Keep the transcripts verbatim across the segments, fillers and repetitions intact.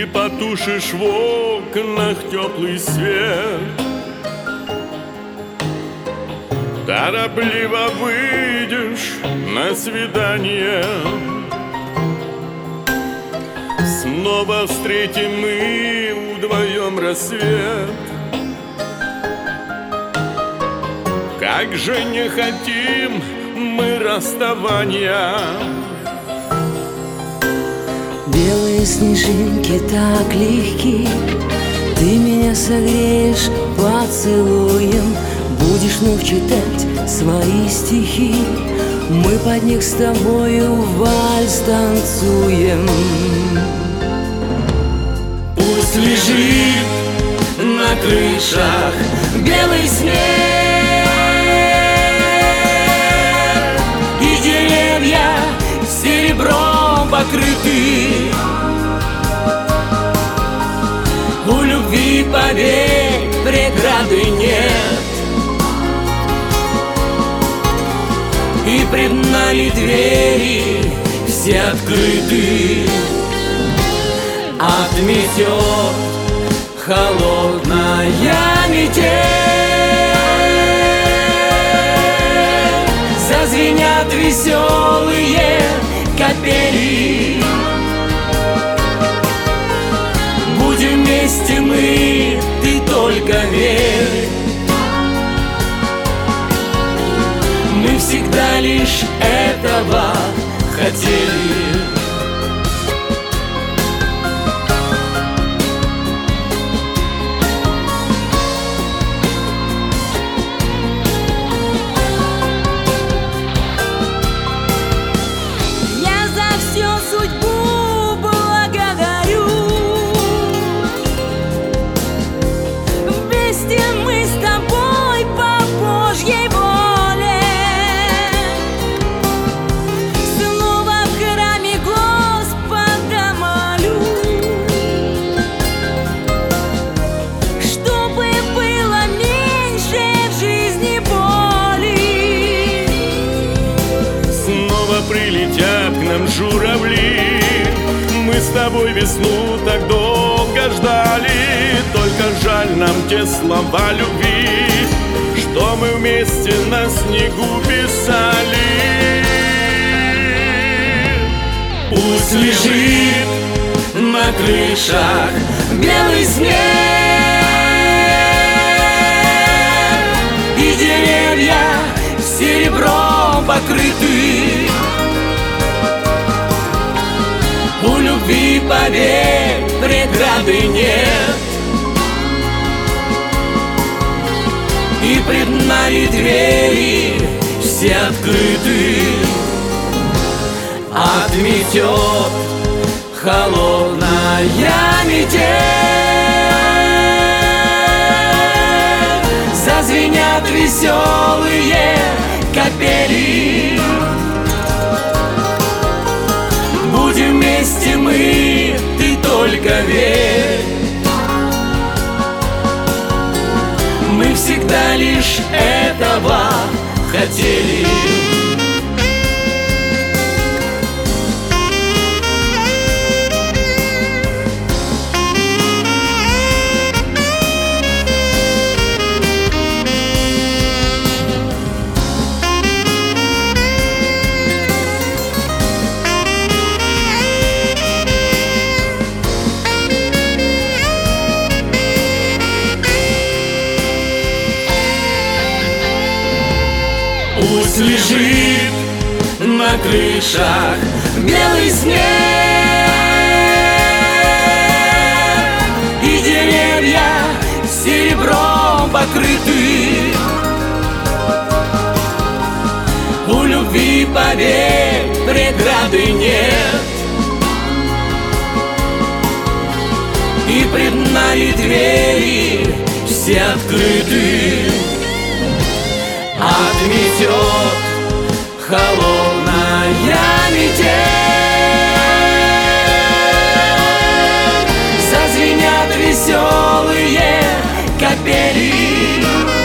потушишь в окнах теплый свет, торопливо выйдешь на свидание. Снова встретим мы вдвоем рассвет. Как же не хотим мы расставания. Белые снежинки так легки, ты меня согреешь поцелуем. Будешь вновь читать свои стихи, мы под них с тобою вальс танцуем. Пусть лежит на крышах белый снег, и деревья серебром покрыты. У любви, поверь, преграды нет, и пред нами двери все открыты. Отметет холодная метель, зазвенят веселые капели. Будем вместе мы, ты только верь. Мы всегда лишь этого хотели. Прилетят к нам журавли, мы с тобой весну так долго ждали. Только жаль нам те слова любви, что мы вместе на снегу писали. Пусть лежит на крышах белый снег, и деревья серебром покрыты. У любви, поверь, преграды нет, и пред нами двери все открыты. Отметет холодная метель, зазвенят веселые капели. Будем вместе мы, ты только верь. Мы всегда лишь этого хотели. Пусть лежит на крышах белый снег, и деревья серебром покрыты. У любви, поверь, преграды нет, и пред нами двери все открыты. Отметет холодная метель, зазвенят веселые капели.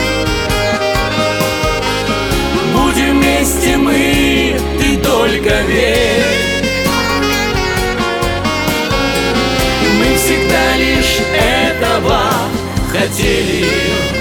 Будем вместе мы, ты только верь. Мы всегда хотели.